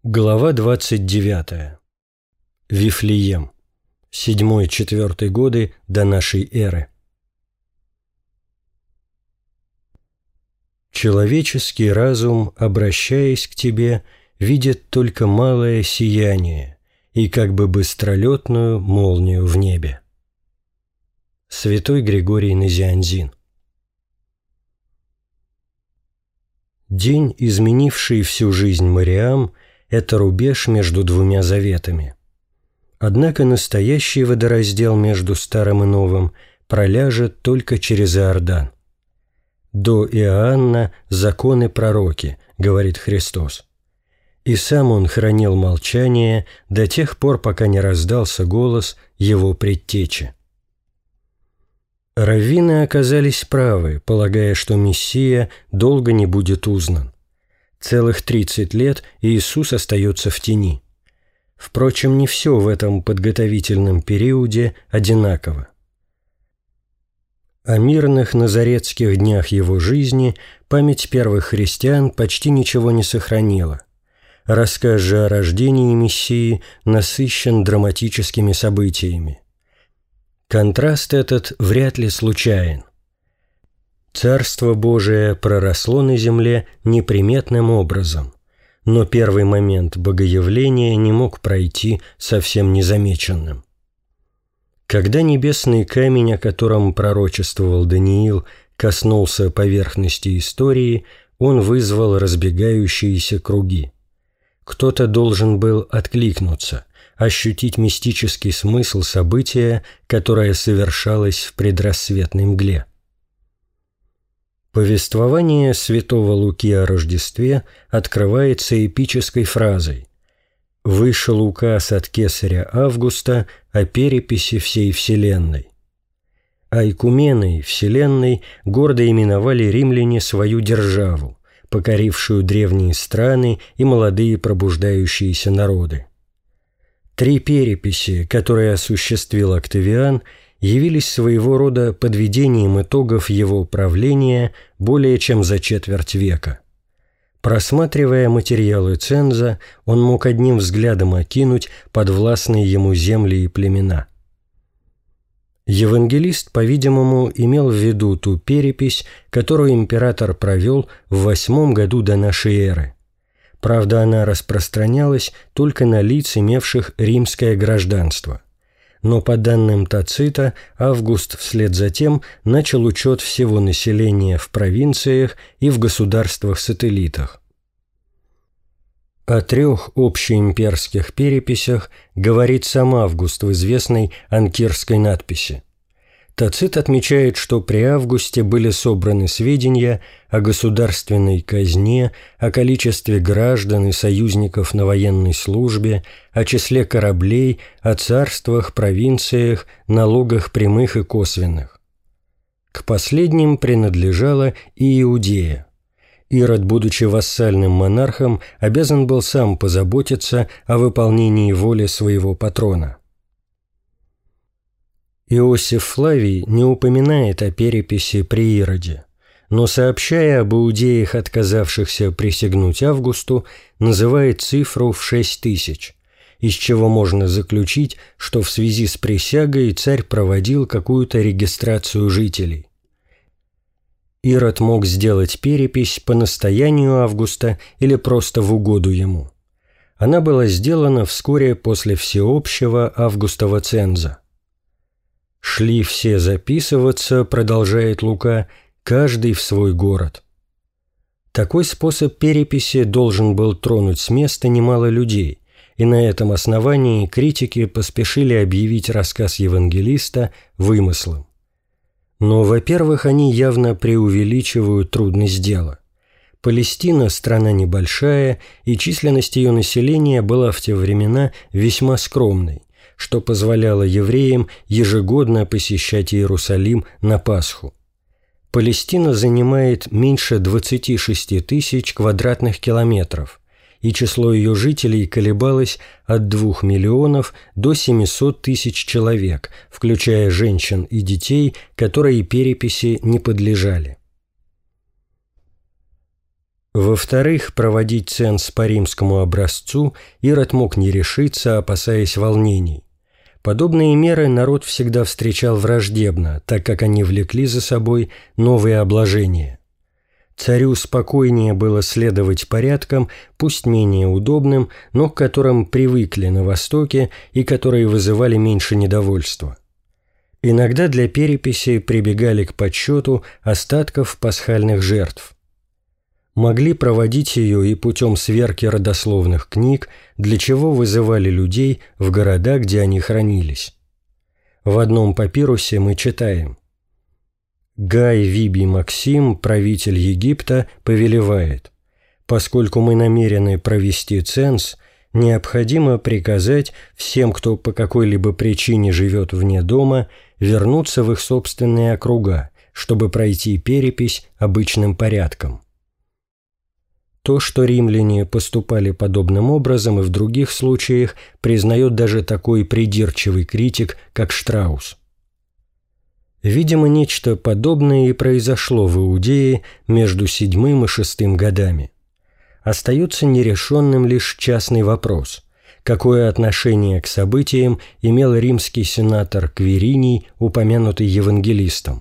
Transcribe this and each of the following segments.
Глава 29. Вифлеем. 7-4 годы до нашей эры. Человеческий разум, обращаясь к тебе, видит только малое сияние и как бы быстролетную молнию в небе. Святой Григорий Назианзин. День, изменивший всю жизнь Мариам, это рубеж между двумя заветами. Однако настоящий водораздел между Старым и Новым проляжет только через Иордан. «До Иоанна законы пророки», — говорит Христос. И сам он хранил молчание до тех пор, пока не раздался голос его предтечи. Раввины оказались правы, полагая, что Мессия долго не будет узнан. Целых 30 лет Иисус остается в тени. Впрочем, не все в этом подготовительном периоде одинаково. О мирных назаретских днях его жизни память первых христиан почти ничего не сохранила. Рассказ же о рождении Мессии насыщен драматическими событиями. Контраст этот вряд ли случайен. Царство Божие проросло на земле неприметным образом, но первый момент богоявления не мог пройти совсем незамеченным. Когда небесный камень, о котором пророчествовал Даниил, коснулся поверхности истории, он вызвал разбегающиеся круги. Кто-то должен был откликнуться, ощутить мистический смысл события, которое совершалось в предрассветной мгле. Повествование святого Луки о Рождестве открывается эпической фразой: «Вышел указ от кесаря Августа о переписи всей вселенной». Айкуменой вселенной гордо именовали римляне свою державу, покорившую древние страны и молодые пробуждающиеся народы. 3 переписи, которые осуществил Октавиан, явились своего рода подведением итогов его правления более чем за четверть века. Просматривая материалы ценза, он мог одним взглядом окинуть подвластные ему земли и племена. Евангелист, по-видимому, имел в виду ту перепись, которую император провел в 8 году до нашей эры. Правда, она распространялась только на лиц, имевших римское гражданство. Но по данным Тацита, Август вслед за тем начал учет всего населения в провинциях и в государствах-сателлитах. О 3 общеимперских переписях говорит сам Август в известной анкирской надписи. Тацит отмечает, что при Августе были собраны сведения о государственной казне, о количестве граждан и союзников на военной службе, о числе кораблей, о царствах, провинциях, налогах прямых и косвенных. К последним принадлежала и Иудея. Ирод, будучи вассальным монархом, обязан был сам позаботиться о выполнении воли своего патрона. Иосиф Флавий не упоминает о переписи при Ироде, но, сообщая об иудеях, отказавшихся присягнуть Августу, называет цифру в 6000, из чего можно заключить, что в связи с присягой царь проводил какую-то регистрацию жителей. Ирод мог сделать перепись по настоянию Августа или просто в угоду ему. Она была сделана вскоре после всеобщего Августова ценза. «Шли все записываться, — продолжает Лука, — каждый в свой город». Такой способ переписи должен был тронуть с места немало людей, и на этом основании критики поспешили объявить рассказ евангелиста вымыслом. Но, во-первых, они явно преувеличивают трудность дела. Палестина – страна небольшая, и численность ее населения была в те времена весьма скромной, что позволяло евреям ежегодно посещать Иерусалим на Пасху. Палестина занимает меньше 26 тысяч квадратных километров, и число ее жителей колебалось от 2 миллионов до 700 тысяч человек, включая женщин и детей, которые переписи не подлежали. Во-вторых, проводить ценз по римскому образцу Ирод мог не решиться, опасаясь волнений. Подобные меры народ всегда встречал враждебно, так как они влекли за собой новые обложения. Царю спокойнее было следовать порядкам, пусть менее удобным, но к которым привыкли на Востоке и которые вызывали меньше недовольства. Иногда для переписи прибегали к подсчету остатков пасхальных жертв. Могли проводить ее и путем сверки родословных книг, для чего вызывали людей в города, где они хранились. В одном папирусе мы читаем: «Гай Вибий Максим, правитель Египта, повелевает: поскольку мы намерены провести ценз, необходимо приказать всем, кто по какой-либо причине живет вне дома, вернуться в их собственные округа, чтобы пройти перепись обычным порядком». То, что римляне поступали подобным образом и в других случаях, признает даже такой придирчивый критик, как Штраус. Видимо, нечто подобное и произошло в Иудее между 7 и 6 годами. Остается нерешенным лишь частный вопрос: какое отношение к событиям имел римский сенатор Квириний, упомянутый евангелистом?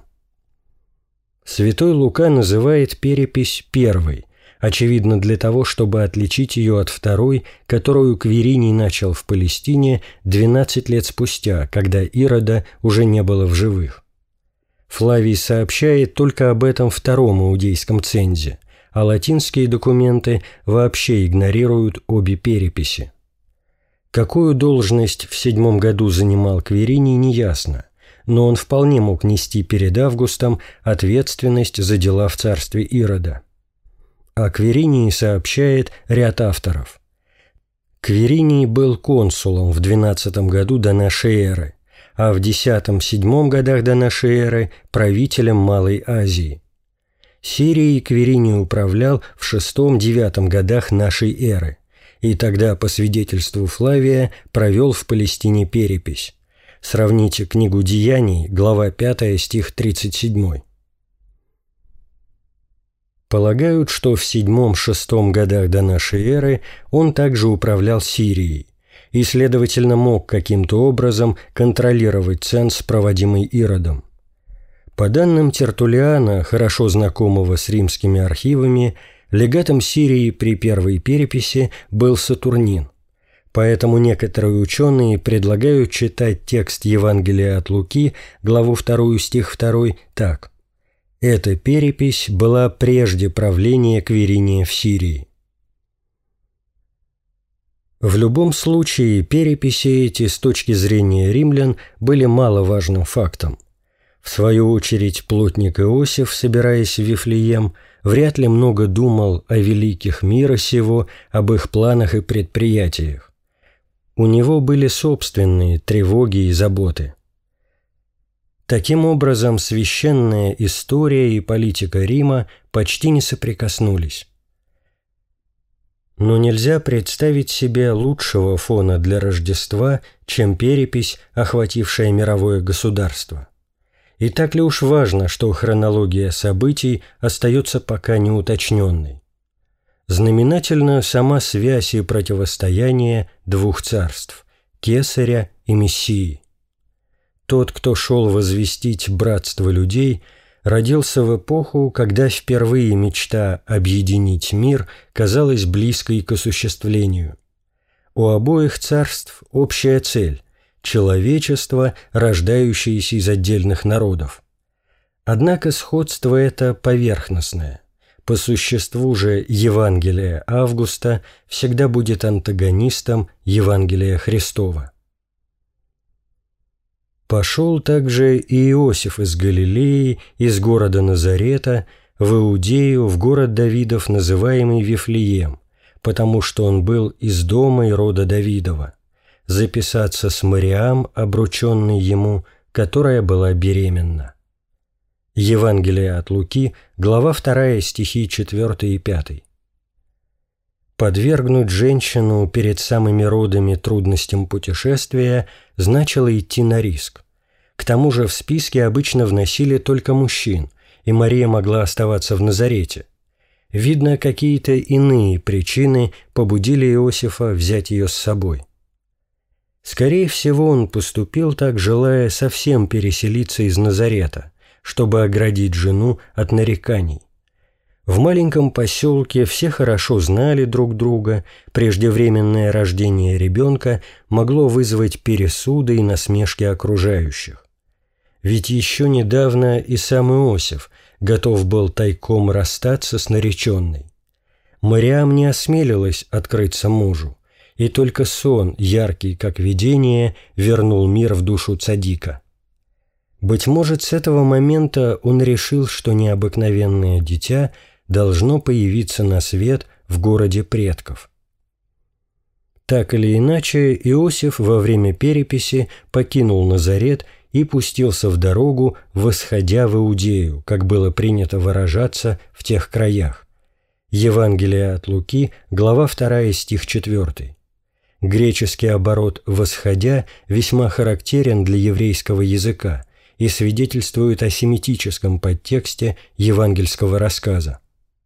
Святой Лука называет перепись первой, очевидно для того, чтобы отличить ее от второй, которую Квириний начал в Палестине 12 лет спустя, когда Ирода уже не было в живых. Флавий сообщает только об этом втором иудейском цензе, а латинские документы вообще игнорируют обе переписи. Какую должность в 7 году занимал Квириний, неясно, но он вполне мог нести перед Августом ответственность за дела в царстве Ирода. О Квиринии сообщает ряд авторов. Квириний был консулом в 12 году до нашей эры, а в 10-7 годах до нашей эры правителем Малой Азии. Сирией Квириний управлял в 6-9 годах нашей эры, и тогда, по свидетельству Флавия, провел в Палестине перепись. Сравните книгу «Деяний», глава 5, стих 37. Полагают, что в 7-6 годах до нашей эры он также управлял Сирией и, следовательно, мог каким-то образом контролировать ценз, проводимый Иродом. По данным Тертуллиана, хорошо знакомого с римскими архивами, легатом Сирии при первой переписи был Сатурнин. Поэтому некоторые ученые предлагают читать текст Евангелия от Луки, главу 2, стих 2, так: «Эта перепись была прежде правления Квириния в Сирии». В любом случае, переписи эти с точки зрения римлян были маловажным фактом. В свою очередь, плотник Иосиф, собираясь в Вифлеем, вряд ли много думал о великих мира сего, об их планах и предприятиях. У него были собственные тревоги и заботы. Таким образом, священная история и политика Рима почти не соприкоснулись. Но нельзя представить себе лучшего фона для Рождества, чем перепись, охватившая мировое государство. И так ли уж важно, что хронология событий остается пока неуточненной? Знаменательна сама связь и противостояние двух царств – Кесаря и Мессии. Тот, кто шел возвестить братство людей, родился в эпоху, когда впервые мечта объединить мир казалась близкой к осуществлению. У обоих царств общая цель – человечество, рождающееся из отдельных народов. Однако сходство это поверхностное. По существу же Евангелие Августа всегда будет антагонистом Евангелия Христова. Пошел также и Иосиф из Галилеи, из города Назарета, в Иудею, в город Давидов, называемый Вифлеем, потому что он был из дома и рода Давидова, записаться с Мариам, обрученной ему, которая была беременна. Евангелие от Луки, глава 2, стихи 4 и 5. Подвергнуть женщину перед самыми родами трудностям путешествия значило идти на риск. К тому же в списке обычно вносили только мужчин, и Мария могла оставаться в Назарете. Видно, какие-то иные причины побудили Иосифа взять ее с собой. Скорее всего, он поступил так, желая совсем переселиться из Назарета, чтобы оградить жену от нареканий. В маленьком поселке все хорошо знали друг друга, преждевременное рождение ребенка могло вызвать пересуды и насмешки окружающих. Ведь еще недавно и сам Иосиф готов был тайком расстаться с нареченной. Мариам не осмелилась открыться мужу, и только сон, яркий как видение, вернул мир в душу цадика. Быть может, с этого момента он решил, что необыкновенное дитя должно появиться на свет в городе предков. Так или иначе, Иосиф во время переписи покинул Назарет и пустился в дорогу, восходя в Иудею, как было принято выражаться в тех краях. Евангелие от Луки, глава 2, стих 4. Греческий оборот «восходя» весьма характерен для еврейского языка и свидетельствует о семитическом подтексте евангельского рассказа.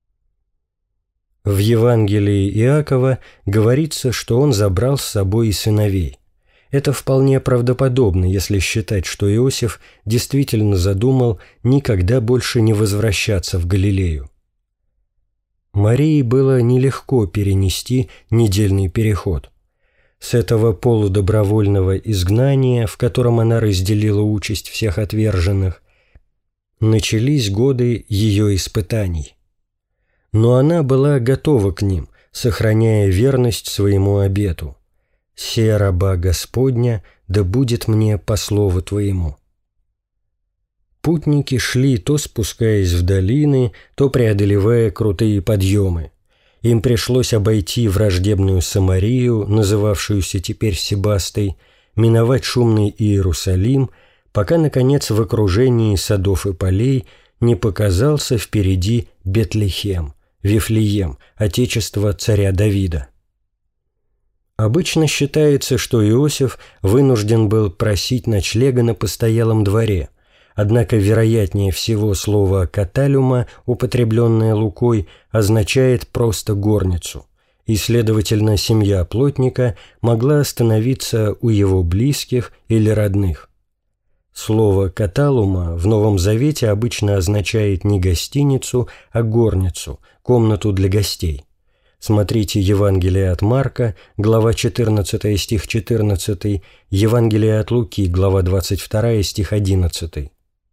В Евангелии Иакова говорится, что он забрал с собой и сыновей. Это вполне правдоподобно, если считать, что Иосиф действительно задумал никогда больше не возвращаться в Галилею. Марии было нелегко перенести недельный переход. С этого полудобровольного изгнания, в котором она разделила участь всех отверженных, начались годы ее испытаний. Но она была готова к ним, сохраняя верность своему обету. «Се раба Господня, да будет мне по слову Твоему». Путники шли, то спускаясь в долины, то преодолевая крутые подъемы. Им пришлось обойти враждебную Самарию, называвшуюся теперь Себастой, миновать шумный Иерусалим, пока, наконец, в окружении садов и полей не показался впереди Бетлехем, Вифлеем, отечество царя Давида. Обычно считается, что Иосиф вынужден был просить ночлега на постоялом дворе, однако вероятнее всего слово «каталюма», употребленное Лукой, означает просто горницу, и, следовательно, семья плотника могла остановиться у его близких или родных. Слово «каталума» в Новом Завете обычно означает не гостиницу, а горницу, комнату для гостей. Смотрите Евангелие от Марка, глава 14, стих 14, Евангелие от Луки, глава 22, стих 11.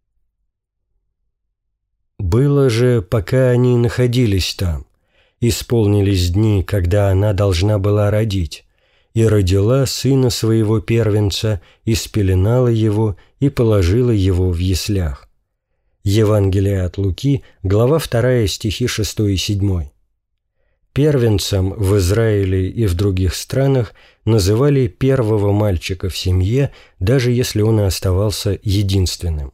«Было же, пока они находились там, исполнились дни, когда она должна была родить, и родила сына своего первенца, и спеленала его, и положила его в яслях». Евангелие от Луки, глава 2, стихи 6 и 7. Первенцем в Израиле и в других странах называли первого мальчика в семье, даже если он и оставался единственным.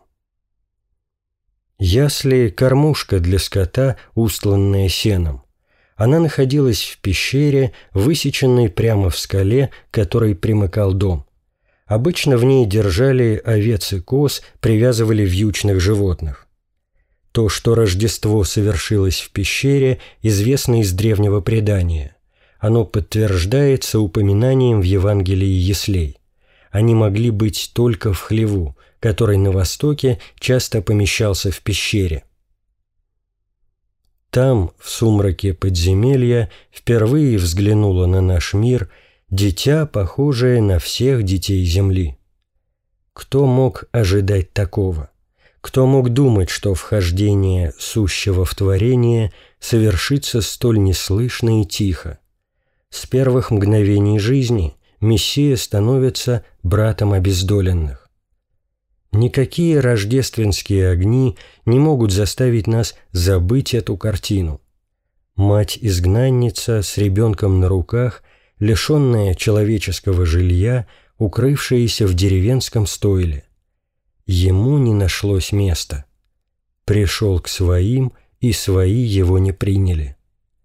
Ясли – кормушка для скота, устланная сеном. Она находилась в пещере, высеченной прямо в скале, к которой примыкал дом. Обычно в ней держали овец и коз, привязывали вьючных животных. То, что Рождество совершилось в пещере, известно из древнего предания. Оно подтверждается упоминанием в Евангелии яслей. Они могли быть только в хлеву, который на востоке часто помещался в пещере. Там, в сумраке подземелья, впервые взглянуло на наш мир дитя, похожее на всех детей земли. Кто мог ожидать такого? Кто мог думать, что вхождение сущего в творение совершится столь неслышно и тихо? С первых мгновений жизни Мессия становится братом обездоленных. Никакие рождественские огни не могут заставить нас забыть эту картину. Мать-изгнанница с ребенком на руках, лишенная человеческого жилья, укрывшаяся в деревенском стойле. Ему не нашлось места. Пришел к своим, и свои его не приняли.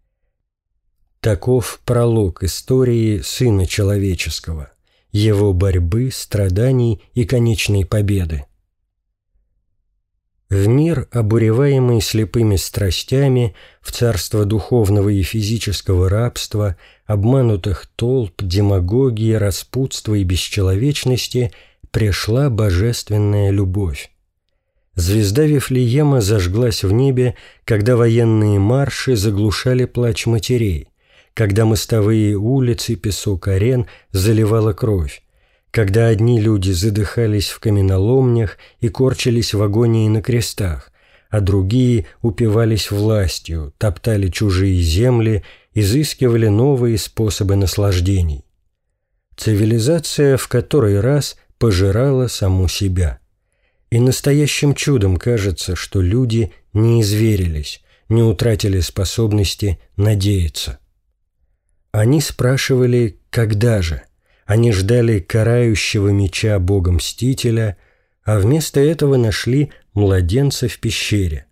Таков пролог истории Сына Человеческого, его борьбы, страданий и конечной победы. В мир, обуреваемый слепыми страстями, в царство духовного и физического рабства, обманутых толп, демагогии, распутства и бесчеловечности, пришла божественная любовь. Звезда Вифлеема зажглась в небе, когда военные марши заглушали плач матерей, когда мостовые улицы, песок арен заливала кровь, когда одни люди задыхались в каменоломнях и корчились в агонии на крестах, а другие упивались властью, топтали чужие земли, изыскивали новые способы наслаждений. Цивилизация в который раз пожирала саму себя. И настоящим чудом кажется, что люди не изверились, не утратили способности надеяться. Они спрашивали «когда же?». Они ждали карающего меча Бога-мстителя, а вместо этого нашли младенца в пещере.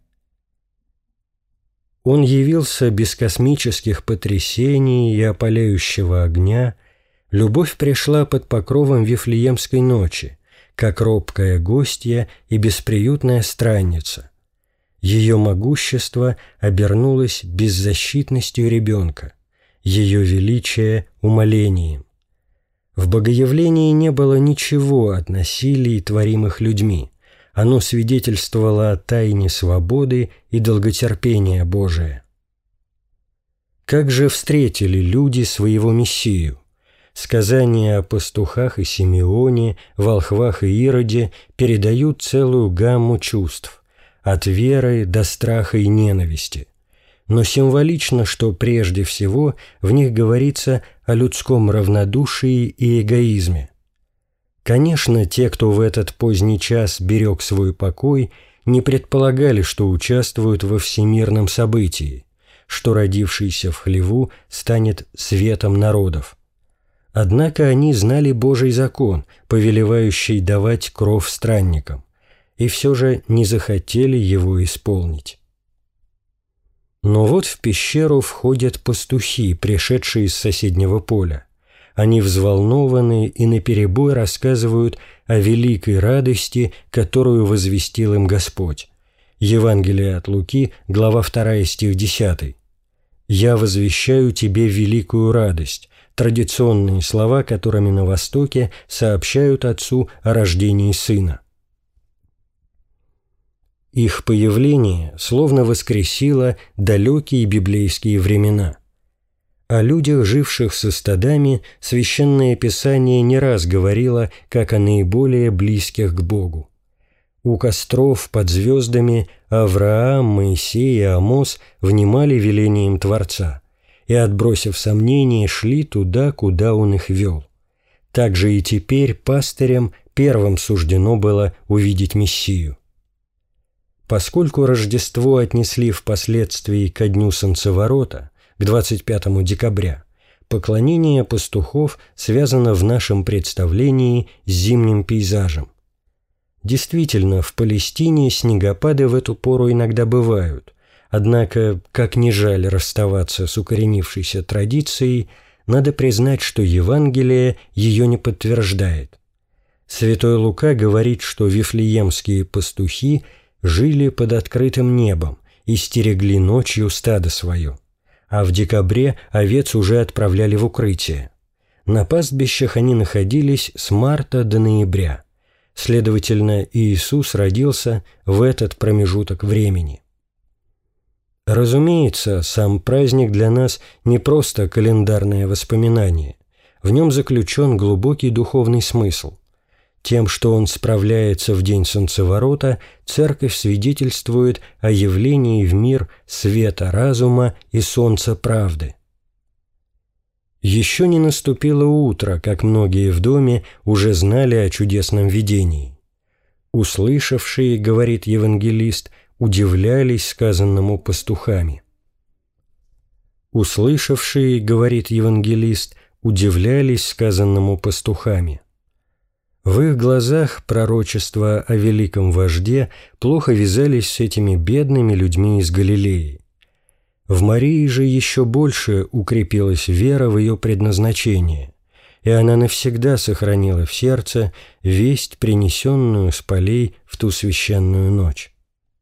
Он явился без космических потрясений и опаляющего огня. Любовь пришла под покровом Вифлеемской ночи, как робкая гостья и бесприютная странница. Ее могущество обернулось беззащитностью ребенка, ее величие – умолением. В богоявлении не было ничего от насилий, творимых людьми. Оно свидетельствовало о тайне свободы и долготерпения Божия. Как же встретили люди своего Мессию? Сказания о пастухах и Симеоне, волхвах и Ироде передают целую гамму чувств, от веры до страха и ненависти. Но символично, что прежде всего в них говорится о людском равнодушии и эгоизме. Конечно, те, кто в этот поздний час берег свой покой, не предполагали, что участвуют во всемирном событии, что родившийся в хлеву станет светом народов. Однако они знали Божий закон, повелевающий давать кров странникам, и все же не захотели его исполнить. Но вот в пещеру входят пастухи, пришедшие из соседнего поля. Они взволнованы и наперебой рассказывают о великой радости, которую возвестил им Господь. Евангелие от Луки, глава 2, стих 10. «Я возвещаю тебе великую радость», традиционные слова, которыми на Востоке сообщают Отцу о рождении Сына. Их появление словно воскресило далекие библейские времена. О людях, живших со стадами, Священное Писание не раз говорило, как о наиболее близких к Богу. У костров под звездами Авраам, Моисей и Амос внимали велениям Творца и, отбросив сомнения, шли туда, куда Он их вел. Так же и теперь пастырям первым суждено было увидеть Мессию. Поскольку Рождество отнесли впоследствии ко дню Солнцеворота, к 25 декабря, поклонение пастухов связано в нашем представлении с зимним пейзажем. Действительно, в Палестине снегопады в эту пору иногда бывают, однако, как ни жаль расставаться с укоренившейся традицией, надо признать, что Евангелие ее не подтверждает. Святой Лука говорит, что вифлеемские пастухи жили под открытым небом и стерегли ночью стадо свое, а в декабре овец уже отправляли в укрытие. На пастбищах они находились с марта до ноября. Следовательно, Иисус родился в этот промежуток времени. Разумеется, сам праздник для нас не просто календарное воспоминание. В нем заключен глубокий духовный смысл. Тем, что он справляется в день Солнцеворота, Церковь свидетельствует о явлении в мир света разума и солнца правды. Еще не наступило утро, как многие в доме уже знали о чудесном видении. Услышавшие, говорит евангелист, удивлялись сказанному пастухами. Услышавшие, говорит евангелист, удивлялись сказанному пастухами. В их глазах пророчества о великом вожде плохо вязались с этими бедными людьми из Галилеи. В Марии же еще больше укрепилась вера в ее предназначение, и она навсегда сохранила в сердце весть, принесенную с полей в ту священную ночь.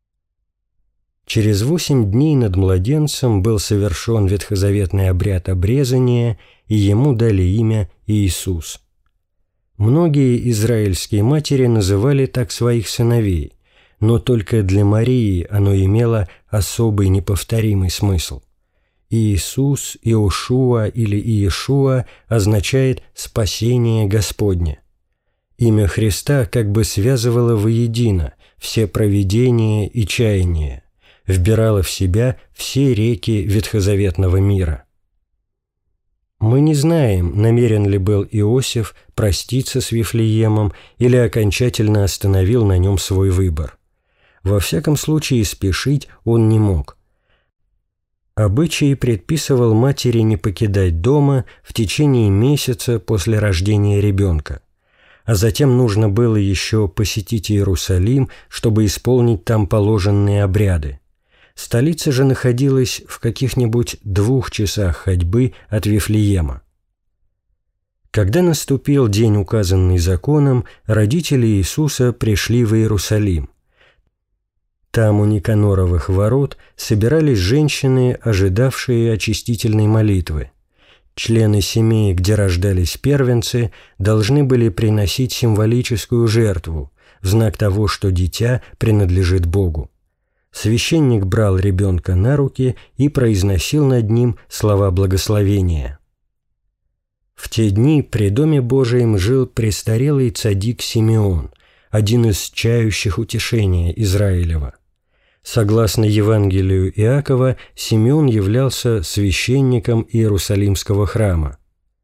Через 8 дней над младенцем был совершен ветхозаветный обряд обрезания, и ему дали имя Иисус. Многие израильские матери называли так своих сыновей, но только для Марии оно имело особый неповторимый смысл. Иисус, Иошуа или Иешуа означает «спасение Господне». Имя Христа как бы связывало воедино все провидения и чаяния, вбирало в себя все реки ветхозаветного мира. Мы не знаем, намерен ли был Иосиф проститься с Вифлеемом или окончательно остановил на нем свой выбор. Во всяком случае, спешить он не мог. Обычай предписывал матери не покидать дома в течение месяца после рождения ребенка, а затем нужно было еще посетить Иерусалим, чтобы исполнить там положенные обряды. Столица же находилась в каких-нибудь 2 часах ходьбы от Вифлеема. Когда наступил день, указанный законом, родители Иисуса пришли в Иерусалим. Там у Никаноровых ворот собирались женщины, ожидавшие очистительной молитвы. Члены семей, где рождались первенцы, должны были приносить символическую жертву в знак того, что дитя принадлежит Богу. Священник брал ребенка на руки и произносил над ним слова благословения. В те дни при Доме Божием жил престарелый цадик Симеон, один из чающих утешения Израилева. Согласно Евангелию Иакова, Симеон являлся священником Иерусалимского храма.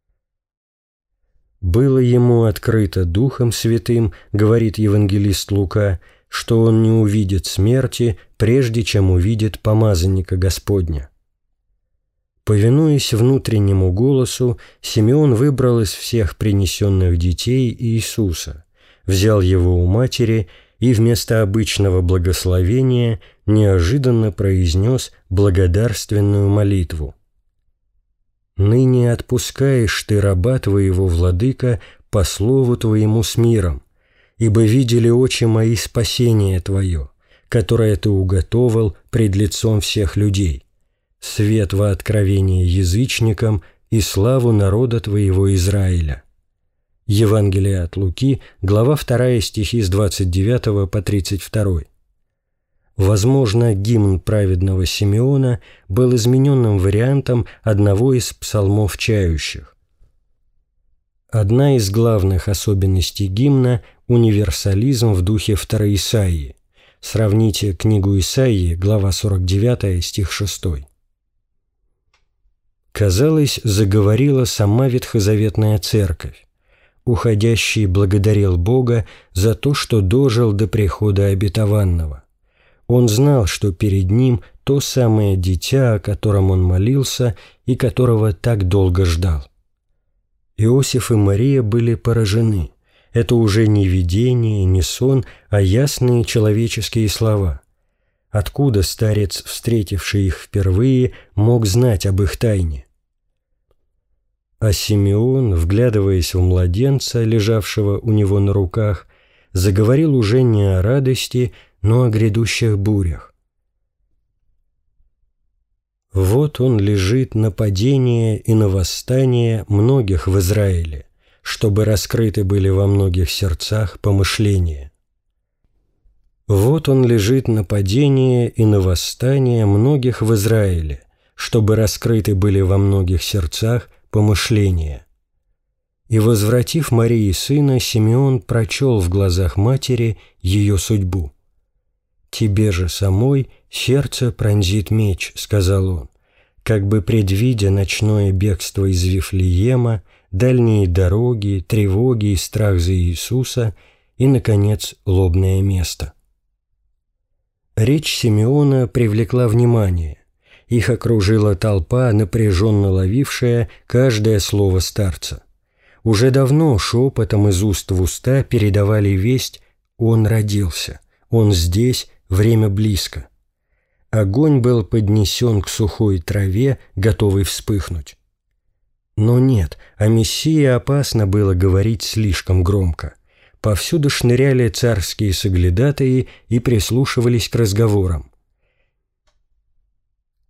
«Было ему открыто Духом Святым, — говорит евангелист Лука, — что он не увидит смерти, прежде чем увидит помазанника Господня». Повинуясь внутреннему голосу, Симеон выбрал из всех принесенных детей Иисуса, взял его у матери и вместо обычного благословения неожиданно произнес благодарственную молитву. «Ныне отпускаешь ты раба твоего, владыка, по слову твоему с миром, ибо видели очи мои спасение твое, которое ты уготовал пред лицом всех людей, свет во откровение язычникам и славу народа твоего Израиля». Евангелие от Луки, глава 2, стихи с 29 по 32. Возможно, гимн праведного Симеона был измененным вариантом одного из псалмов чающих. Одна из главных особенностей гимна – универсализм в духе Второй Исаии. Сравните книгу Исаии, глава 49, стих 6. Казалось, заговорила сама ветхозаветная церковь. Уходящий благодарил Бога за то, что дожил до прихода обетованного. Он знал, что перед ним то самое дитя, о котором он молился и которого так долго ждал. Иосиф и Мария были поражены. Это уже не видение, не сон, а ясные человеческие слова. Откуда старец, встретивший их впервые, мог знать об их тайне? А Симеон, вглядываясь в младенца, лежавшего у него на руках, заговорил уже не о радости, но о грядущих бурях. «Вот он лежит на падение и на восстание многих в Израиле, чтобы раскрыты были во многих сердцах помышления. Вот он лежит на падение и на восстание многих в Израиле, чтобы раскрыты были во многих сердцах помышления». И, возвратив Марии сына, Симеон прочел в глазах матери ее судьбу. «Тебе же самой сердце пронзит меч», — сказал он, как бы предвидя ночное бегство из Вифлеема, дальние дороги, тревоги и страх за Иисуса и, наконец, лобное место. Речь Симеона привлекла внимание. Их окружила толпа, напряженно ловившая каждое слово старца. Уже давно шепотом из уст в уста передавали весть: «Он родился, он здесь, время близко». Огонь был поднесен к сухой траве, готовый вспыхнуть. Но нет, о Мессии опасно было говорить слишком громко. Повсюду шныряли царские соглядатаи и прислушивались к разговорам.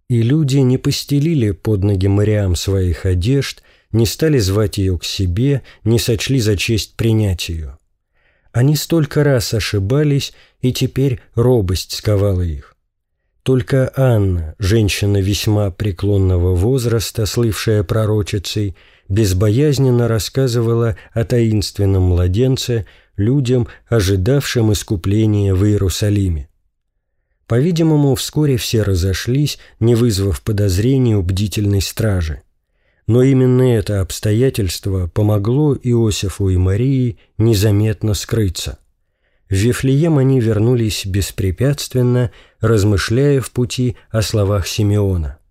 И люди не постелили под ноги Мариам своих одежд, не стали звать ее к себе, не сочли за честь принять ее. Они столько раз ошибались, и теперь робость сковала их. Только Анна, женщина весьма преклонного возраста, слывшая пророчицей, безбоязненно рассказывала о таинственном младенце людям, ожидавшим искупления в Иерусалиме. По-видимому, вскоре все разошлись, не вызвав подозрений у бдительной стражи. Но именно это обстоятельство помогло Иосифу и Марии незаметно скрыться. В Вифлеем они вернулись беспрепятственно, размышляя в пути о словах Симеона.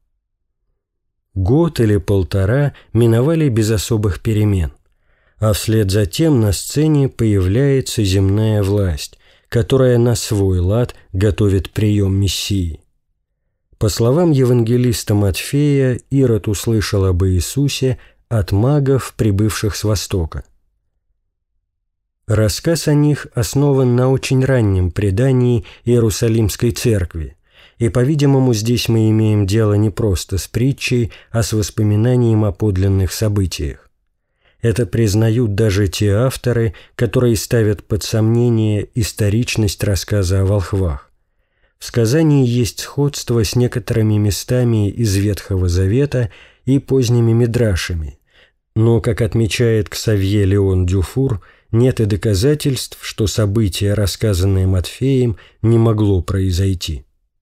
Год или полтора миновали без особых перемен, а вслед за тем на сцене появляется земная власть, которая на свой лад готовит прием Мессии. По словам евангелиста Матфея, Ирод услышал об Иисусе от магов, прибывших с Востока. Рассказ о них основан на очень раннем предании Иерусалимской церкви, и, по-видимому, здесь мы имеем дело не просто с притчей, а с воспоминанием о подлинных событиях. Это признают даже те авторы, которые ставят под сомнение историчность рассказа о волхвах. В сказании есть сходство с некоторыми местами из Ветхого Завета и поздними мидрашами, но, как отмечает Ксавье Леон Дюфур, нет и доказательств, что событие, рассказанное Матфеем, не могло произойти.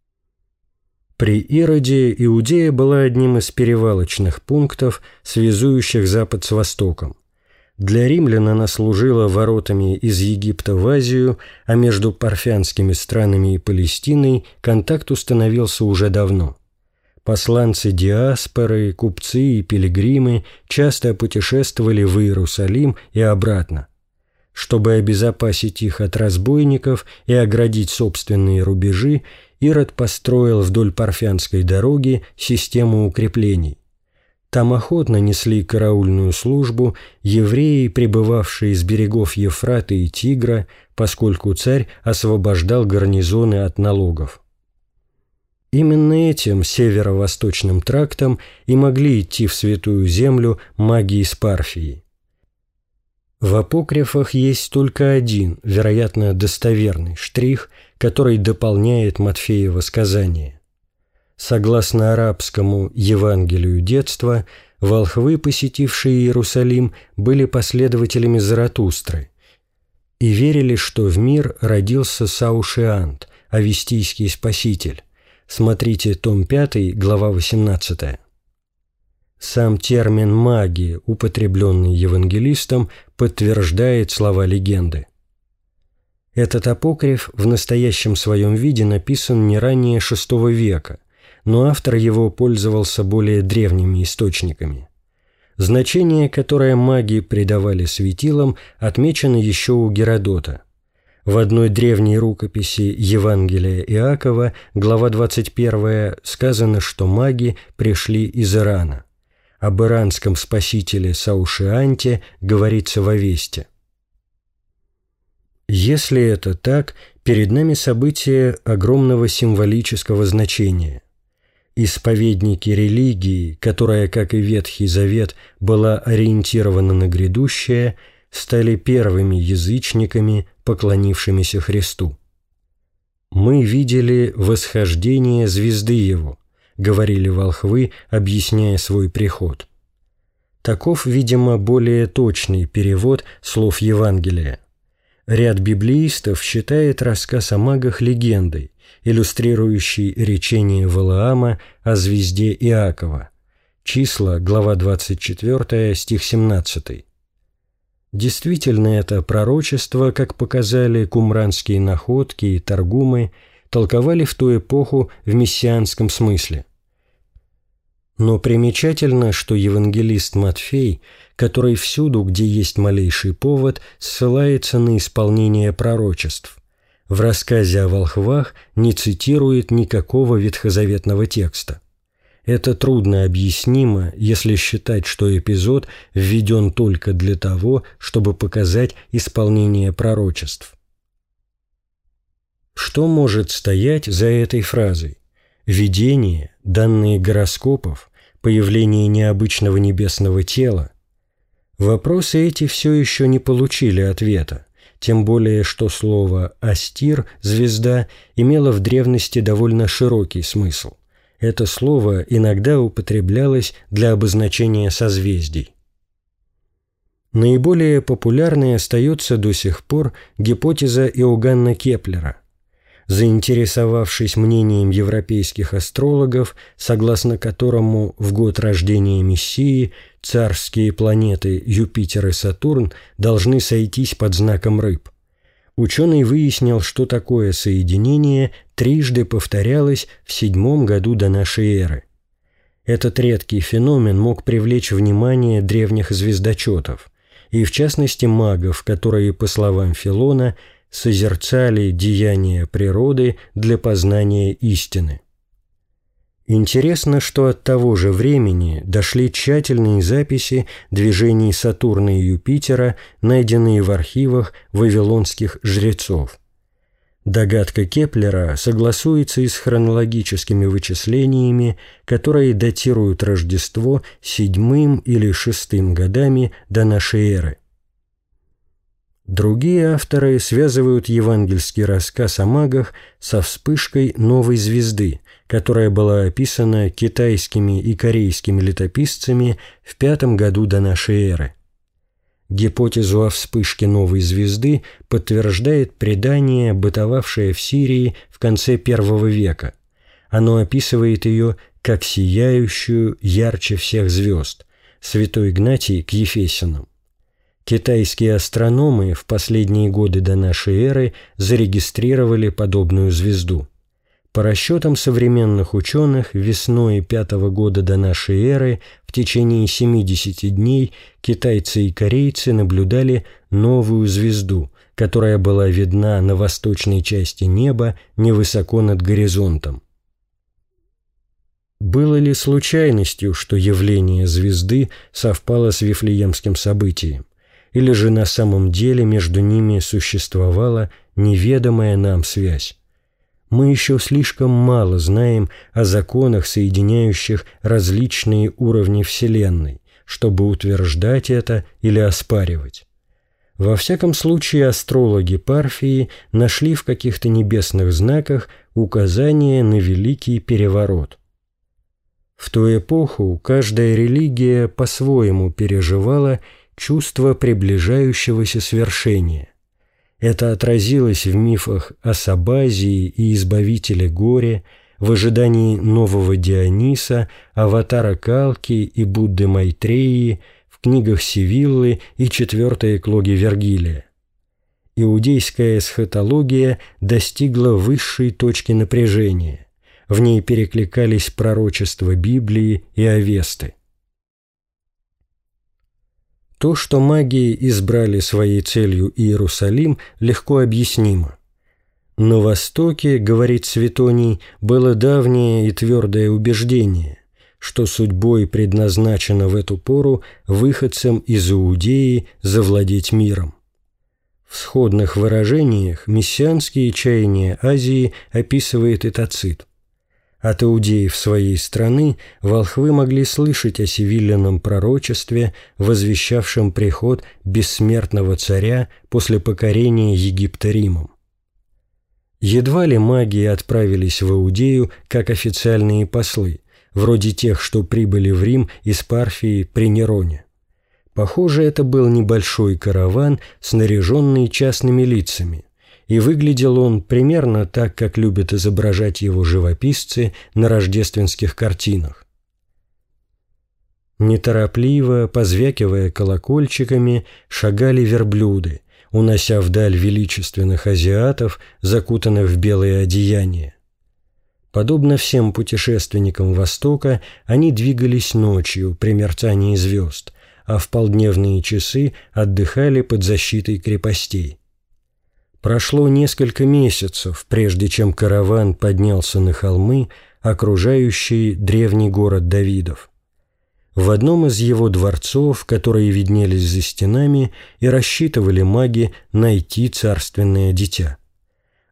При Ироде Иудея была одним из перевалочных пунктов, связующих Запад с Востоком. Для римлян она служила воротами из Египта в Азию, а между парфянскими странами и Палестиной контакт установился уже давно. Посланцы диаспоры, купцы и пилигримы часто путешествовали в Иерусалим и обратно. Чтобы обезопасить их от разбойников и оградить собственные рубежи, Ирод построил вдоль Парфянской дороги систему укреплений. Там охотно несли караульную службу евреи, прибывавшие с берегов Ефрата и Тигра, поскольку царь освобождал гарнизоны от налогов. Именно этим северо-восточным трактом и могли идти в Святую Землю маги из Парфии. В апокрифах есть только один, вероятно, достоверный штрих, который дополняет Матфеево сказание. Согласно арабскому Евангелию детства, волхвы, посетившие Иерусалим, были последователями Заратустры и верили, что в мир родился Саушиант, авестийский спаситель. Смотрите том 5, глава 18. Сам термин «магия», употребленный евангелистом, подтверждает слова легенды. Этот апокриф в настоящем своем виде написан не ранее VI века, но автор его пользовался более древними источниками. Значение, которое маги придавали светилам, отмечено еще у Геродота. В одной древней рукописи Евангелия Иакова, глава 21, сказано, что маги пришли из Ирана. Об иранском спасителе Саушианте говорится в Авесте. Если это так, перед нами событие огромного символического значения. Исповедники религии, которая, как и Ветхий Завет, была ориентирована на грядущее, стали первыми язычниками, поклонившимися Христу. «Мы видели восхождение звезды Его», — говорили волхвы, объясняя свой приход. Таков, видимо, более точный перевод слов Евангелия. Ряд библеистов считает рассказ о магах легендой, иллюстрирующей речение Валаама о звезде Иакова. Числа, глава 24, стих 17. Действительно, это пророчество, как показали кумранские находки и таргумы, толковали в ту эпоху в мессианском смысле. Но примечательно, что евангелист Матфей, который всюду, где есть малейший повод, ссылается на исполнение пророчеств, в рассказе о волхвах не цитирует никакого ветхозаветного текста. Это трудно объяснимо, если считать, что эпизод введен только для того, чтобы показать исполнение пророчеств. Что может стоять за этой фразой? Видения, данные гороскопов, появление необычного небесного тела. Вопросы эти все еще не получили ответа, тем более что слово «астир» – «звезда» имело в древности довольно широкий смысл. Это слово иногда употреблялось для обозначения созвездий. Наиболее популярной остается до сих пор гипотеза Иоганна Кеплера. Заинтересовавшись мнением европейских астрологов, согласно которому в год рождения Мессии царские планеты Юпитер и Сатурн должны сойтись под знаком Рыб, ученый выяснил, что такое соединение трижды повторялось в 7 году до нашей эры. Этот редкий феномен мог привлечь внимание древних звездочетов, и в частности магов, которые, по словам Филона, созерцали деяния природы для познания истины. Интересно, что от того же времени дошли тщательные записи движений Сатурна и Юпитера, найденные в архивах вавилонских жрецов. Догадка Кеплера согласуется и с хронологическими вычислениями, которые датируют Рождество 7 или 6 годами до нашей эры. Другие авторы связывают евангельский рассказ о магах со вспышкой новой звезды, которая была описана китайскими и корейскими летописцами в 5 году до нашей эры. Гипотезу о вспышке новой звезды подтверждает предание, бытовавшее в Сирии в конце I века. Оно описывает ее как сияющую ярче всех звезд, святой Игнатий к Ефесянам. Китайские астрономы в последние годы до нашей эры зарегистрировали подобную звезду. По расчетам современных ученых, весной 5 года до нашей эры в течение 70 дней китайцы и корейцы наблюдали новую звезду, которая была видна на восточной части неба невысоко над горизонтом. Было ли случайностью, что явление звезды совпало с Вифлеемским событием? Или же на самом деле между ними существовала неведомая нам связь? Мы еще слишком мало знаем о законах, соединяющих различные уровни Вселенной, чтобы утверждать это или оспаривать. Во всяком случае, астрологи Парфии нашли в каких-то небесных знаках указание на Великий Переворот. В ту эпоху каждая религия по-своему переживала чувство приближающегося свершения. Это отразилось в мифах о Сабазии и Избавителе Горе, в ожидании нового Диониса, аватара Калки и Будды Майтреи, в книгах Сивиллы и 4 эклоге Вергилия. Иудейская эсхатология достигла высшей точки напряжения. В ней перекликались пророчества Библии и Авесты. То, что маги избрали своей целью Иерусалим, легко объяснимо. На Востоке, говорит Светоний, было давнее и твердое убеждение, что судьбой предназначено в эту пору выходцам из Иудеи завладеть миром. В сходных выражениях мессианские чаяния Азии описывает и Тацит. От иудеев своей страны волхвы могли слышать о севильном пророчестве, возвещавшем приход бессмертного царя после покорения Египта Римом. Едва ли маги отправились в Иудею как официальные послы, вроде тех, что прибыли в Рим из Парфии при Нероне. Похоже, это был небольшой караван, снаряженный частными лицами, и выглядел он примерно так, как любят изображать его живописцы на рождественских картинах. Неторопливо, позвякивая колокольчиками, шагали верблюды, унося вдаль величественных азиатов, закутанных в белые одеяния. Подобно всем путешественникам Востока, они двигались ночью при мерцании звезд, а в полдневные часы отдыхали под защитой крепостей. Прошло несколько месяцев, прежде чем караван поднялся на холмы, окружающие древний город Давидов. В одном из его дворцов, которые виднелись за стенами, и рассчитывали маги найти царственное дитя.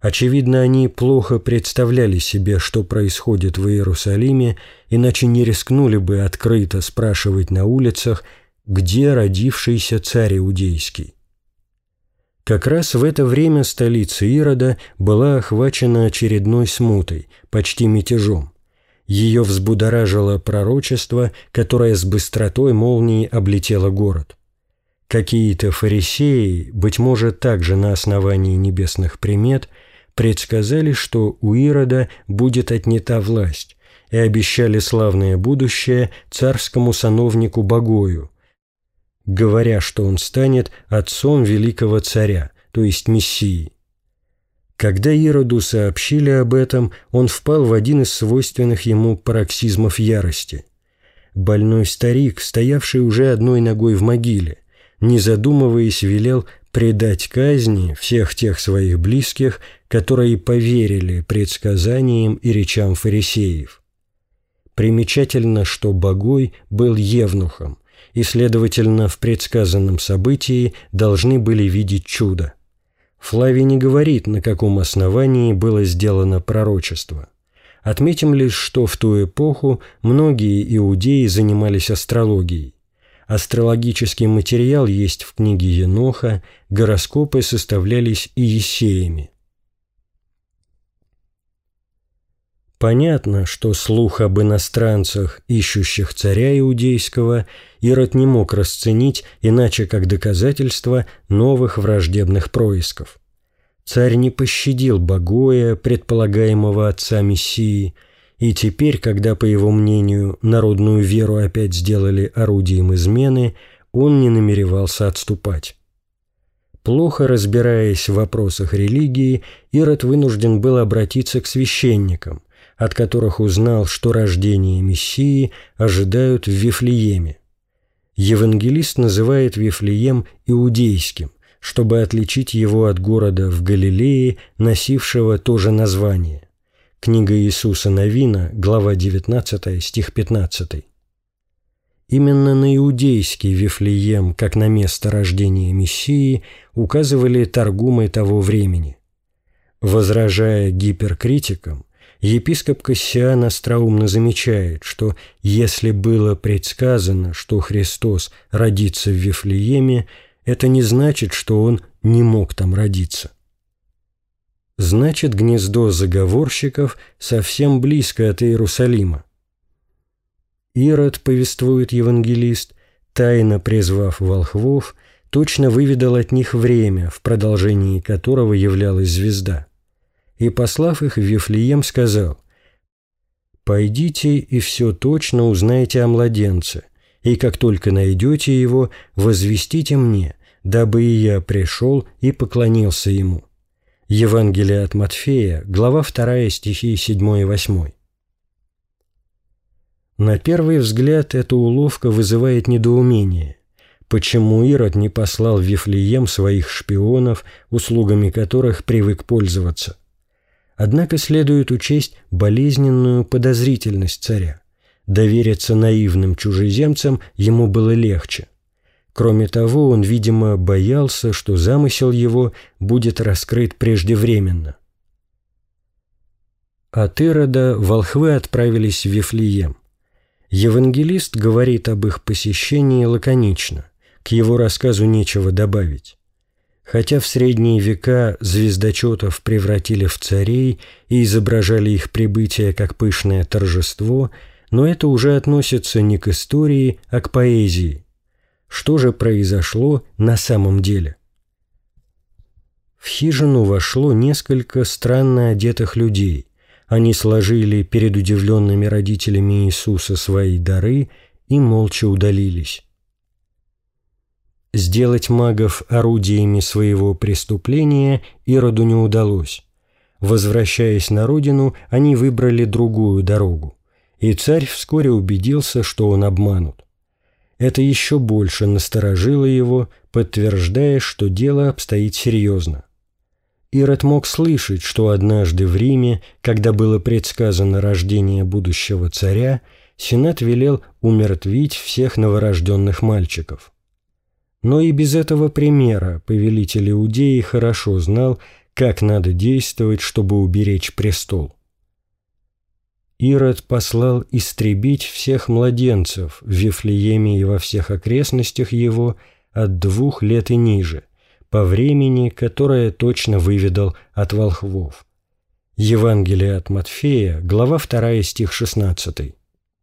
Очевидно, они плохо представляли себе, что происходит в Иерусалиме, иначе не рискнули бы открыто спрашивать на улицах, где родившийся царь иудейский. Как раз в это время столица Ирода была охвачена очередной смутой, почти мятежом. Ее взбудоражило пророчество, которое с быстротой молнии облетело город. Какие-то фарисеи, быть может, также на основании небесных примет, предсказали, что у Ирода будет отнята власть, и обещали славное будущее царскому сановнику Багою, говоря, что он станет отцом великого царя, то есть Мессии. Когда Ироду сообщили об этом, он впал в один из свойственных ему пароксизмов ярости. Больной старик, стоявший уже одной ногой в могиле, не задумываясь, велел предать казни всех тех своих близких, которые поверили предсказаниям и речам фарисеев. Примечательно, что Багой был евнухом, и, следовательно, в предсказанном событии должны были видеть чудо. Флавий не говорит, на каком основании было сделано пророчество. Отметим лишь, что в ту эпоху многие иудеи занимались астрологией. Астрологический материал есть в книге Еноха, гороскопы составлялись иессеями. Понятно, что слух об иностранцах, ищущих царя иудейского, Ирод не мог расценить иначе как доказательство новых враждебных происков. Царь не пощадил Багоя, предполагаемого отца Мессии, и теперь, когда, по его мнению, народную веру опять сделали орудием измены, он не намеревался отступать. Плохо разбираясь в вопросах религии, Ирод вынужден был обратиться к священникам, от которых узнал, что рождение Мессии ожидают в Вифлееме. Евангелист называет Вифлеем иудейским, чтобы отличить его от города в Галилее, носившего то же название. Книга Иисуса Навина, глава 19, стих 15. Именно на иудейский Вифлеем, как на место рождения Мессии, указывали таргумы того времени. Возражая гиперкритикам, епископ Кассиан остроумно замечает, что если было предсказано, что Христос родится в Вифлееме, это не значит, что он не мог там родиться. Значит, гнездо заговорщиков совсем близко от Иерусалима. Ирод, повествует евангелист, тайно призвав волхвов, точно выведал от них время, в продолжении которого являлась звезда, и, послав их в Вифлеем, сказал: «Пойдите и все точно узнаете о младенце, и как только найдете его, возвестите мне, дабы и я пришел и поклонился ему». Евангелие от Матфея, глава 2, стихи 7 и 8. На первый взгляд эта уловка вызывает недоумение. Почему Ирод не послал в Вифлеем своих шпионов, услугами которых привык пользоваться? Однако следует учесть болезненную подозрительность царя. Довериться наивным чужеземцам ему было легче. Кроме того, он, видимо, боялся, что замысел его будет раскрыт преждевременно. От Ирода волхвы отправились в Вифлеем. Евангелист говорит об их посещении лаконично, к его рассказу нечего добавить. Хотя в средние века звездочетов превратили в царей и изображали их прибытие как пышное торжество, но это уже относится не к истории, а к поэзии. Что же произошло на самом деле? В хижину вошло несколько странно одетых людей. Они сложили перед удивленными родителями Иисуса свои дары и молча удалились. Сделать магов орудиями своего преступления Ироду не удалось. Возвращаясь на родину, они выбрали другую дорогу, и царь вскоре убедился, что он обманут. Это еще больше насторожило его, подтверждая, что дело обстоит серьезно. Ирод мог слышать, что однажды в Риме, когда было предсказано рождение будущего царя, Сенат велел умертвить всех новорожденных мальчиков. Но и без этого примера повелитель Иудеи хорошо знал, как надо действовать, чтобы уберечь престол. Ирод послал истребить всех младенцев в Вифлееме и во всех окрестностях его от 2 лет и ниже, по времени, которое точно выведал от волхвов. Евангелие от Матфея, глава 2, стих 16.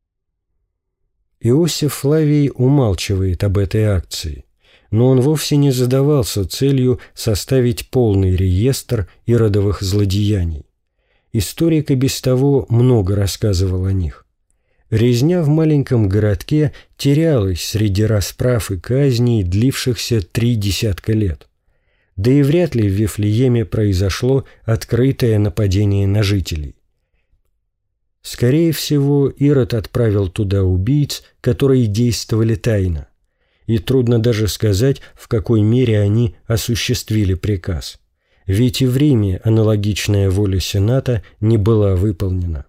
Иосиф Флавий умалчивает об этой акции, но он вовсе не задавался целью составить полный реестр иродовых злодеяний. Историк и без того много рассказывал о них. Резня в маленьком городке терялась среди расправ и казней, длившихся 3 десятка лет. Да и вряд ли в Вифлееме произошло открытое нападение на жителей. Скорее всего, Ирод отправил туда убийц, которые действовали тайно, и трудно даже сказать, в какой мере они осуществили приказ. Ведь и в Риме аналогичная воля Сената не была выполнена.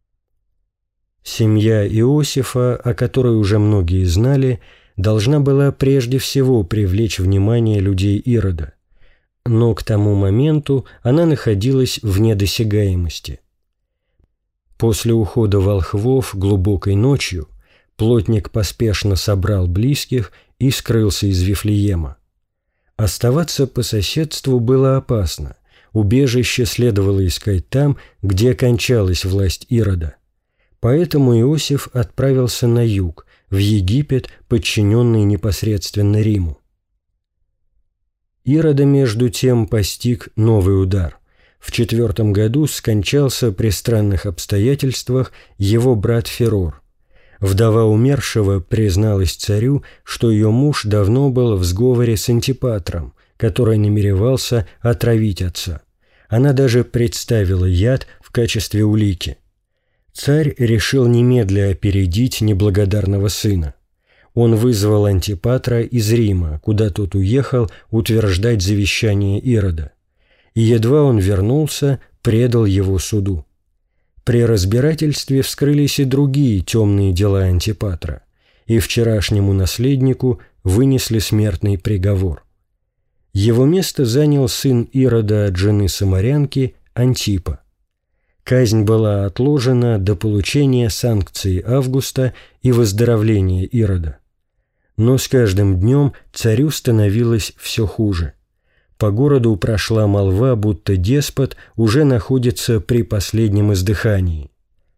Семья Иосифа, о которой уже многие знали, должна была прежде всего привлечь внимание людей Ирода, но к тому моменту она находилась вне досягаемости. После ухода волхвов глубокой ночью плотник поспешно собрал близких и скрылся из Вифлеема. Оставаться по соседству было опасно, убежище следовало искать там, где кончалась власть Ирода. Поэтому Иосиф отправился на юг, в Египет, подчиненный непосредственно Риму. Ирода, между тем, постиг новый удар. В 4 году скончался при странных обстоятельствах его брат Ферор. Вдова умершего призналась царю, что ее муж давно был в сговоре с Антипатром, который намеревался отравить отца. Она даже представила яд в качестве улики. Царь решил немедля опередить неблагодарного сына. Он вызвал Антипатра из Рима, куда тот уехал утверждать завещание Ирода. И едва он вернулся, предал его суду. При разбирательстве вскрылись и другие темные дела Антипатра, и вчерашнему наследнику вынесли смертный приговор. Его место занял сын Ирода от жены самарянки Антипа. Казнь была отложена до получения санкции Августа и выздоровления Ирода. Но с каждым днем царю становилось все хуже. По городу прошла молва, будто деспот уже находится при последнем издыхании.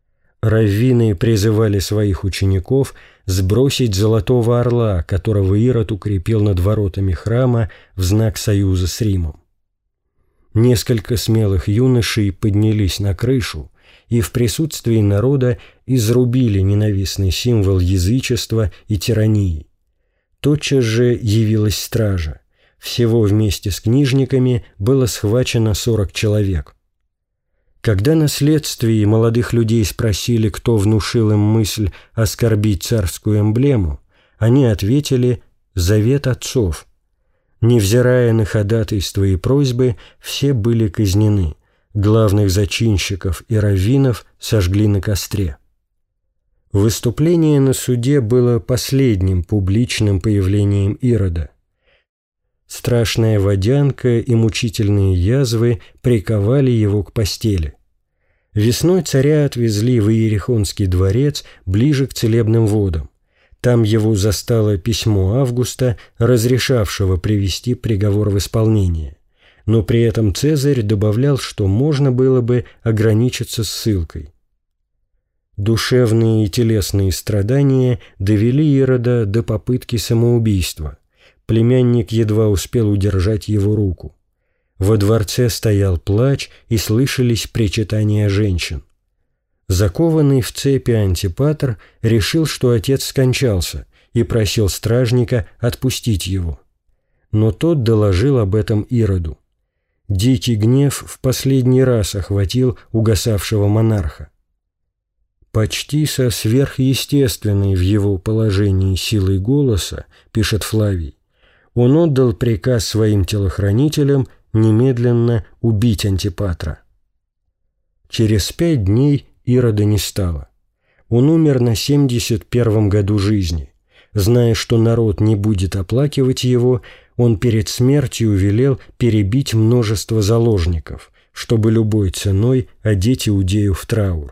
Раввины призывали своих учеников сбросить золотого орла, которого Ирод укрепил над воротами храма в знак союза с Римом. Несколько смелых юношей поднялись на крышу и в присутствии народа изрубили ненавистный символ язычества и тирании. Тотчас же явилась стража. Всего вместе с книжниками было схвачено 40 человек. Когда на следствии молодых людей спросили, кто внушил им мысль оскорбить царскую эмблему, они ответили «Завет отцов». Невзирая на ходатайства и просьбы, все были казнены. Главных зачинщиков и раввинов сожгли на костре. Выступление на суде было последним публичным появлением Ирода. Страшная водянка и мучительные язвы приковали его к постели. Весной царя отвезли в Иерихонский дворец ближе к целебным водам. Там его застало письмо Августа, разрешавшего привести приговор в исполнение. Но при этом Цезарь добавлял, что можно было бы ограничиться ссылкой. Душевные и телесные страдания довели Ирода до попытки самоубийства. Племянник едва успел удержать его руку. Во дворце стоял плач и слышались причитания женщин. Закованный в цепи Антипатр решил, что отец скончался, и просил стражника отпустить его. Но тот доложил об этом Ироду. Дикий гнев в последний раз охватил угасавшего монарха. Почти со сверхъестественной в его положении силой голоса, пишет Флавий, он отдал приказ своим телохранителям немедленно убить Антипатра. Через 5 дней Ирода не стало. Он умер на 71-м году жизни. Зная, что народ не будет оплакивать его, он перед смертью велел перебить множество заложников, чтобы любой ценой одеть Иудею в траур.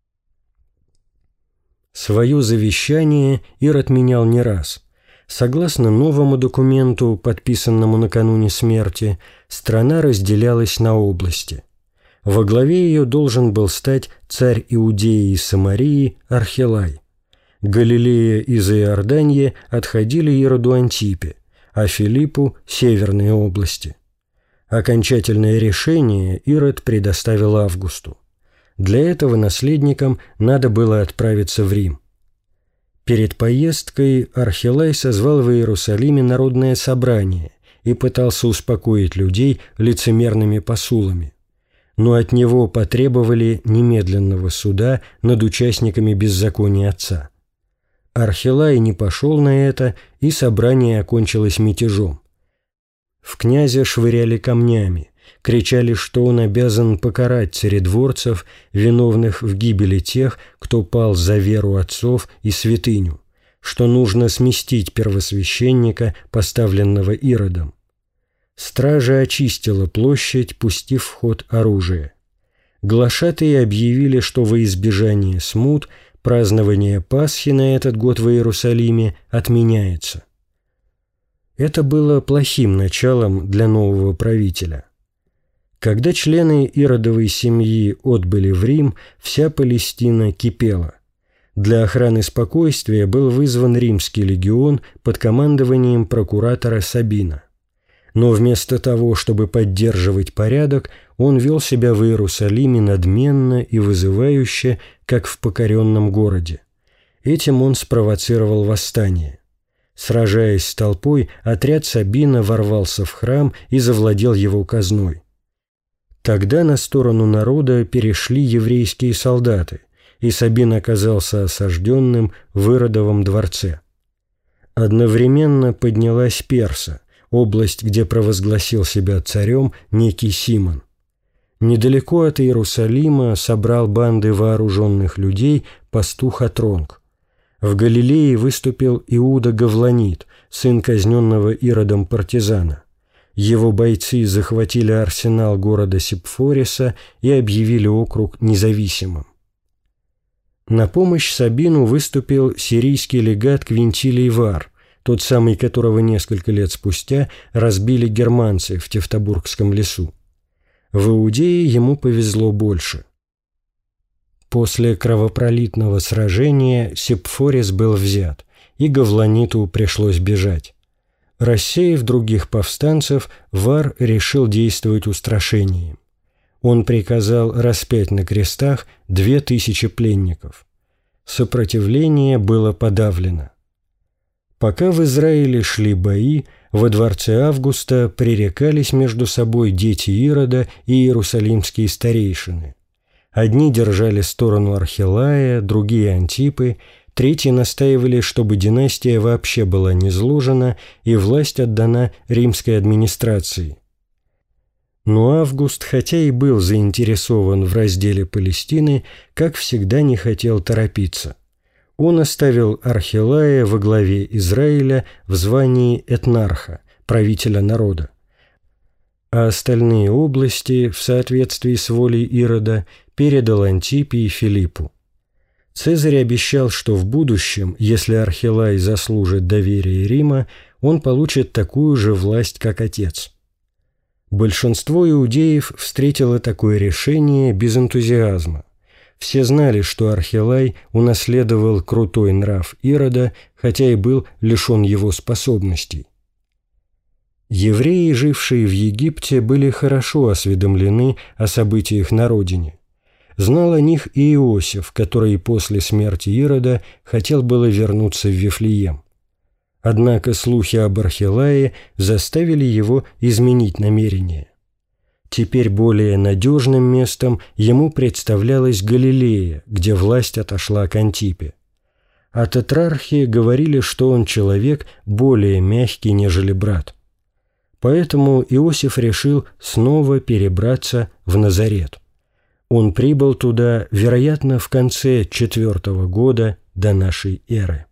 Свое завещание Ирод менял не раз. Согласно новому документу, подписанному накануне смерти, страна разделялась на области. Во главе ее должен был стать царь Иудеи и Самарии Архилай. Галилея и Заиорданье отходили Ироду Антипе, а Филиппу – северные области. Окончательное решение Ирод предоставил Августу. Для этого наследникам надо было отправиться в Рим. Перед поездкой Архилай созвал в Иерусалиме народное собрание и пытался успокоить людей лицемерными посулами. Но от него потребовали немедленного суда над участниками беззакония отца. Архилай не пошел на это, и собрание окончилось мятежом. В князя швыряли камнями, кричали, что он обязан покарать царедворцев, виновных в гибели тех, кто пал за веру отцов и святыню, что нужно сместить первосвященника, поставленного Иродом. Стража очистила площадь, пустив в ход оружие. Глашатые объявили, что во избежание смут празднование Пасхи на этот год в Иерусалиме отменяется. Это было плохим началом для нового правителя. Когда члены Иродовой семьи отбыли в Рим, вся Палестина кипела. Для охраны спокойствия был вызван римский легион под командованием прокуратора Сабина. Но вместо того, чтобы поддерживать порядок, он вел себя в Иерусалиме надменно и вызывающе, как в покоренном городе. Этим он спровоцировал восстание. Сражаясь с толпой, отряд Сабина ворвался в храм и завладел его казной. Тогда на сторону народа перешли еврейские солдаты, и Сабин оказался осажденным в Иродовом дворце. Одновременно поднялась Перса, область, где провозгласил себя царем некий Симон. Недалеко от Иерусалима собрал банды вооруженных людей пастух Атронг. В Галилее выступил Иуда Гавланит, сын казненного Иродом партизана. Его бойцы захватили арсенал города Сепфориса и объявили округ независимым. На помощь Сабину выступил сирийский легат Квинтилий Вар, тот самый, которого несколько лет спустя разбили германцы в Тевтобургском лесу. В Иудее ему повезло больше. После кровопролитного сражения Сепфорис был взят, и Гавланиту пришлось бежать. Рассеяв других повстанцев, Вар решил действовать устрашением. Он приказал распять на крестах 2000 пленников. Сопротивление было подавлено. Пока в Израиле шли бои, во дворце Августа пререкались между собой дети Ирода и иерусалимские старейшины. Одни держали сторону Архилая, другие – Антипы, третьи настаивали, чтобы династия вообще была низложена и власть отдана римской администрации. Но Август, хотя и был заинтересован в разделе Палестины, как всегда не хотел торопиться. Он оставил Архилая во главе Израиля в звании этнарха, правителя народа, а остальные области, в соответствии с волей Ирода, передал Антипе и Филиппу. Цезарь обещал, что в будущем, если Архилай заслужит доверие Рима, он получит такую же власть, как отец. Большинство иудеев встретило такое решение без энтузиазма. Все знали, что Архилай унаследовал крутой нрав Ирода, хотя и был лишен его способностей. Евреи, жившие в Египте, были хорошо осведомлены о событиях на родине. Знал о них и Иосиф, который после смерти Ирода хотел было вернуться в Вифлеем. Однако слухи об Архилае заставили его изменить намерение. Теперь более надежным местом ему представлялась Галилея, где власть отошла к Антипе. О тетрархе говорили, что он человек более мягкий, нежели брат. Поэтому Иосиф решил снова перебраться в Назарет. Он прибыл туда, вероятно, в конце 4-го года до нашей эры.